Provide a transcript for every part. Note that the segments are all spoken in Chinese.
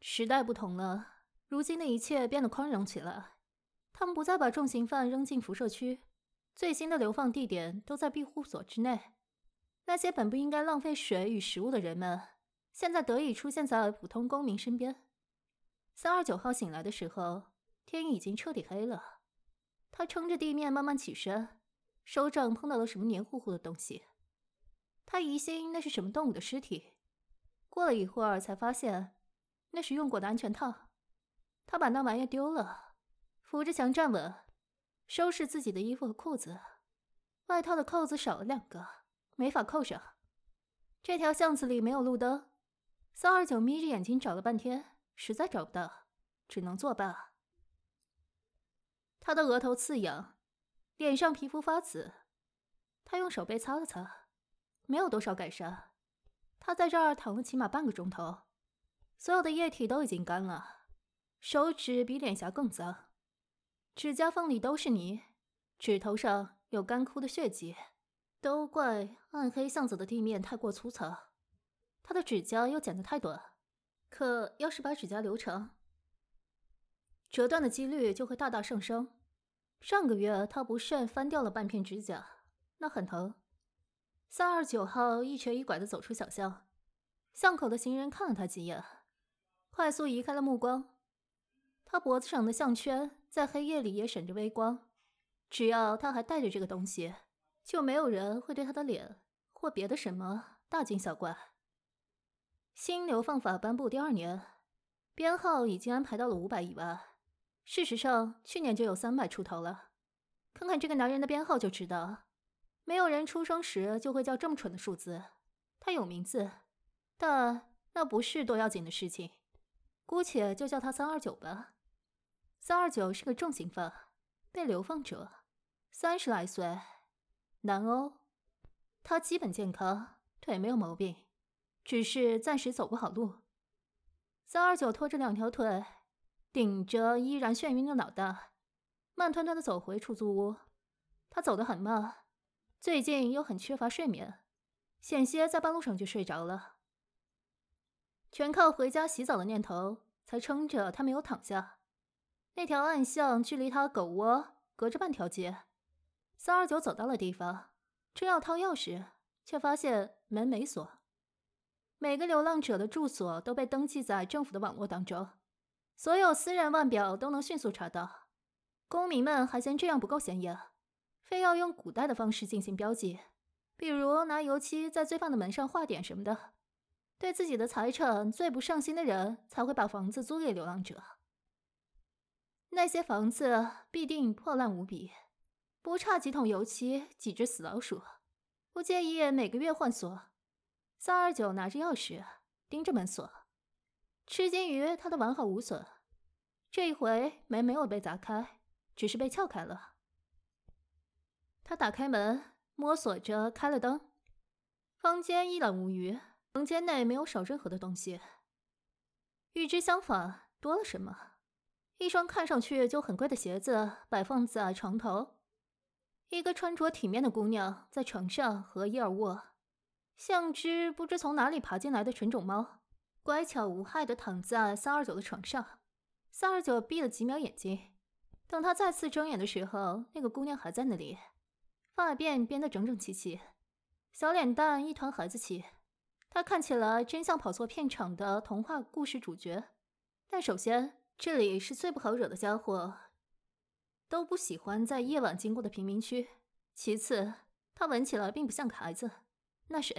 时代不同了，如今的一切变得宽容起来。他们不再把重刑犯扔进辐射区，最新的流放地点都在庇护所之内。那些本不应该浪费水与食物的人们，现在得以出现在普通公民身边。329号醒来的时候，天已经彻底黑了。他撑着地面慢慢起身，手掌碰到了什么黏糊糊的东西。他疑心那是什么动物的尸体，过了一会儿才发现那是用过的安全套。他把那玩意丢了，扶着墙站稳，收拾自己的衣服和裤子。外套的扣子少了2个，没法扣上。这条巷子里没有路灯，329眯着眼睛找了半天，实在找不到，只能作罢。他的额头刺痒，脸上皮肤发紫。他用手背擦了擦，没有多少改善。他在这儿躺了起码半个钟头，所有的液体都已经干了，手指比脸颊更脏，指甲缝里都是泥，指头上有干枯的血迹。都怪暗黑巷子的地面太过粗糙，他的指甲又剪得太短，可要是把指甲留长，折断的几率就会大大上升。上个月他不慎翻掉了半片指甲，那很疼。329号一瘸一拐地走出小巷，巷口的行人看了他几眼，快速移开了目光。他脖子上的项圈在黑夜里也闪着微光，只要他还带着这个东西，就没有人会对他的脸或别的什么大惊小怪。新流放法颁布第2年，编号已经安排到了500以外，事实上去年就有300出头了。看看这个男人的编号就知道，没有人出生时就会叫这么蠢的数字。他有名字，但那不是多要紧的事情，姑且就叫他329吧。329是个重刑犯，被流放者，30来岁，南欧。他基本健康，腿没有毛病，只是暂时走不好路。329拖着2条腿，顶着依然眩晕的脑袋，慢吞吞地走回出租屋。他走得很慢，最近又很缺乏睡眠，险些在半路上就睡着了。全靠回家洗澡的念头才撑着他没有躺下。那条暗巷距离他狗窝隔着半条街。329走到了地方，正要掏钥匙，却发现门没锁。每个流浪者的住所都被登记在政府的网络当中，所有私人腕表都能迅速查到。公民们还嫌这样不够显眼，非要用古代的方式进行标记，比如拿油漆在罪犯的门上画点什么的。对自己的财产最不上心的人才会把房子租给流浪者。那些房子必定破烂无比，不差几桶油漆，几只死老鼠，不介意每个月换锁。329拿着钥匙盯着门锁，吃惊于他的完好无损。这一回门没有被砸开，只是被撬开了。他打开门，摸索着开了灯。房间一览无余，房间内没有少任何的东西。与之相反，多了什么？一双看上去就很贵的鞋子摆放在床头，一个穿着体面的姑娘在床上和伊尔沃，像只不知从哪里爬进来的纯种猫，乖巧无害地躺在329的床上。329闭了几秒眼睛，等他再次睁眼的时候，那个姑娘还在那里，发辫编得整整齐齐，小脸蛋一团孩子气。她看起来真像跑错片场的童话故事主角。但首先，这里是最不好惹的家伙都不喜欢在夜晚经过的贫民区。其次，他闻起来并不像个孩子，那是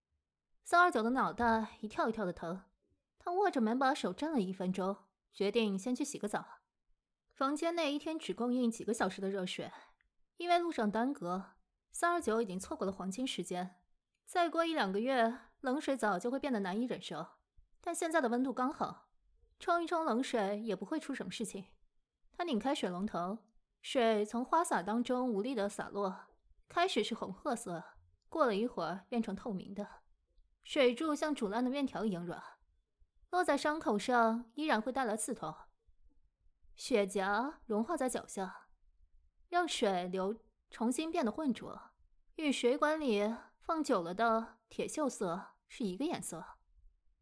A。329的脑袋一跳一跳的疼，他握着门把手站了1分钟，决定先去洗个澡。房间内一天只供应几个小时的热水，因为路上耽搁，329已经错过了黄金时间。再过1-2个月，冷水澡就会变得难以忍受，但现在的温度刚好，冲一冲冷水也不会出什么事情。他拧开水龙头，水从花洒当中无力地洒落，开始是红褐色，过了一会儿变成透明的，水柱像煮烂的面条一样软，落在伤口上依然会带来刺痛。血夹融化在脚下，让水流重新变得浑浊，与水管里放久了的铁锈色是一个颜色。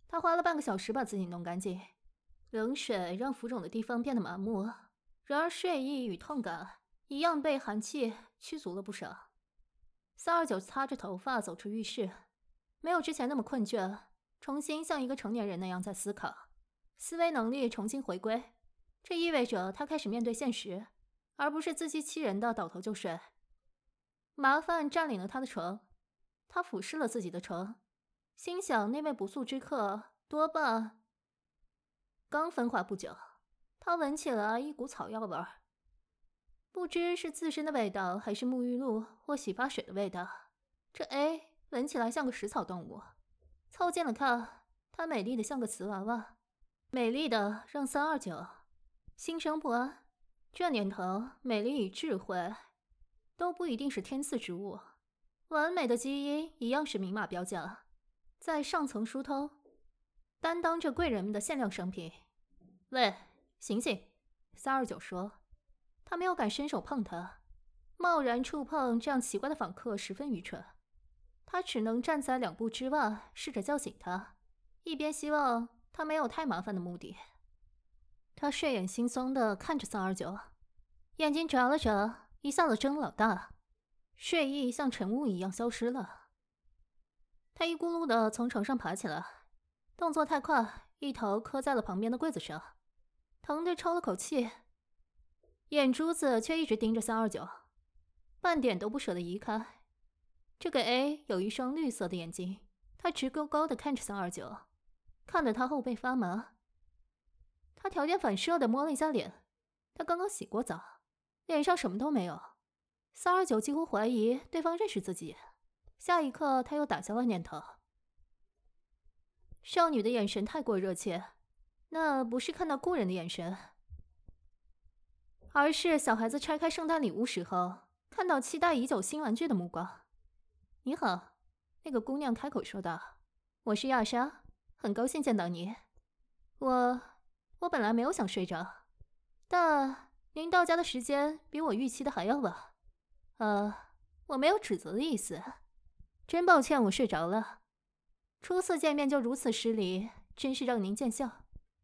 他花了半个小时把自己弄干净，冷水让浮肿的地方变得麻木，然而睡意与痛感一样被寒气驱逐了不少。329擦着头发走出浴室，没有之前那么困倦，重新像一个成年人那样在思考，思维能力重新回归。这意味着他开始面对现实，而不是自欺欺人的倒头就睡。麻烦占领了他的床，他俯视了自己的床，心想那位不速之客多半刚分化不久。他闻起了一股草药味儿，不知是自身的味道，还是沐浴露或洗发水的味道。这 A 闻起来像个食草动物，凑近了看，它美丽的像个瓷娃娃，美丽的让329心生不安。这年头，美丽与智慧都不一定是天赐之物，完美的基因一样是明码标价，在上层疏通，担当着贵人们的限量商品。喂，醒醒！329说。他没有敢伸手碰他，贸然触碰这样奇怪的访客十分愚蠢。他只能站在2步之外，试着叫醒他，一边希望他没有太麻烦的目的。他睡眼惺忪地看着329，眼睛眨了眨，一下子睁老大，睡意像晨雾一样消失了。他一咕噜地从床上爬起来，动作太快，一头磕在了旁边的柜子上，疼得抽了口气，眼珠子却一直盯着329，半点都不舍得移开。这个 A 有一双绿色的眼睛，他直勾勾地看着329，看得他后背发麻。他条件反射地摸了一下脸，他刚刚洗过澡，脸上什么都没有。329几乎怀疑对方认识自己，下一刻他又打消了念头。少女的眼神太过热切，那不是看到故人的眼神，而是小孩子拆开圣诞礼物时候看到期待已久新玩具的目光。你好，那个姑娘开口说道，我是亚莎，很高兴见到你。我本来没有想睡着，但您到家的时间比我预期的还要晚。我没有指责的意思，真抱歉我睡着了。初次见面就如此失礼，真是让您见笑。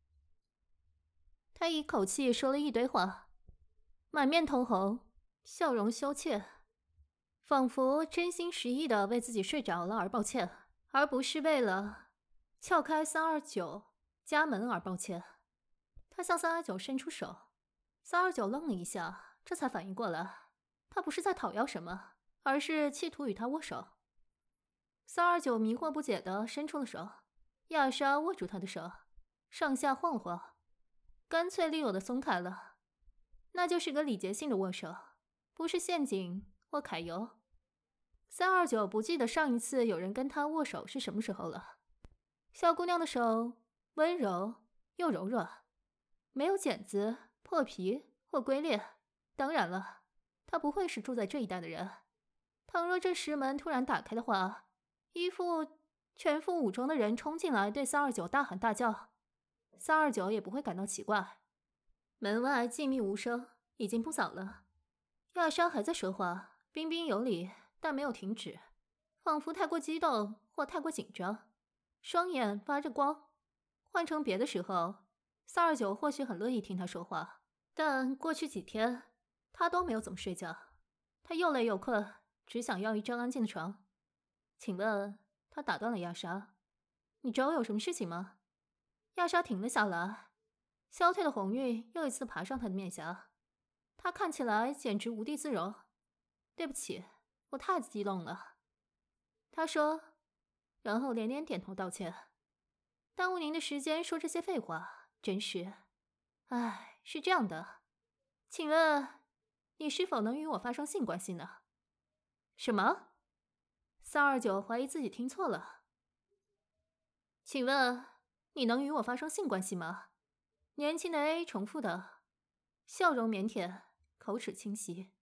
他一口气说了一堆话，满面通红，笑容羞怯，仿佛真心实意地为自己睡着了而抱歉，而不是为了撬开329家门而抱歉。他向329伸出手，329愣了一下，这才反应过来，他不是在讨要什么，而是企图与他握手。329迷惑不解地伸出了手，亚莎握住他的手，上下晃了晃，干脆利落地松开了。那就是个礼节性的握手，不是陷阱或揩油。329不记得上一次有人跟他握手是什么时候了。小姑娘的手温柔又柔软，没有茧子、破皮或龟裂。当然了，她不会是住在这一带的人。倘若这石门突然打开的话，一副全副武装的人冲进来对329大喊大叫，329也不会感到奇怪。门外静谧无声，已经不早了。亚莎还在说话，彬彬有礼，但没有停止，仿佛太过激动或太过紧张，双眼发着光。换成别的时候，329或许很乐意听他说话，但过去几天他都没有怎么睡觉。他又累又困，只想要一张安静的床。请问，他打断了亚莎，你找我有什么事情吗？亚莎停了下来，消退的红晕又一次爬上她的面颊，她看起来简直无地自容。对不起，我太激动了，她说，然后连连点头道歉。耽误您的时间说这些废话，真是……唉，是这样的，请问你是否能与我发生性关系呢？什么？329怀疑自己听错了。请问你能与我发生性关系吗？年轻的 A 重复的，笑容腼腆，口齿清晰。